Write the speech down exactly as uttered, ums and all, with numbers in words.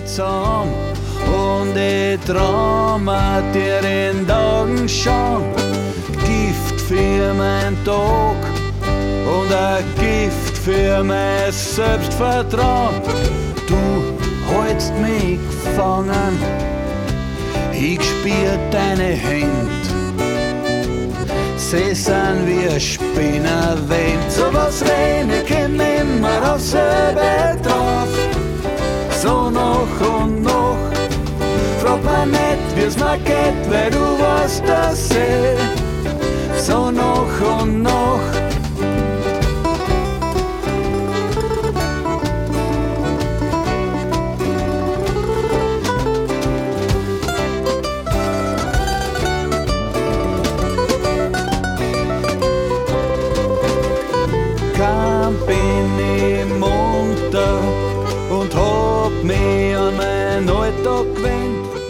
zusammen und ich traume dir den Tagen schon. Gift für mein Tag und ein Gift für mein Selbstvertrauen. Du hältst mich gefangen, ich spür deine Hände. Sie sind wie ein Spinnenwind, so was Reine kommt immer auf selbe drauf. So noch und noch, frag mich nicht, wie's mir geht, weil du weißt, dass ich so noch und noch. Bin ich munter und hab mich an mein Alltag gewöhnt.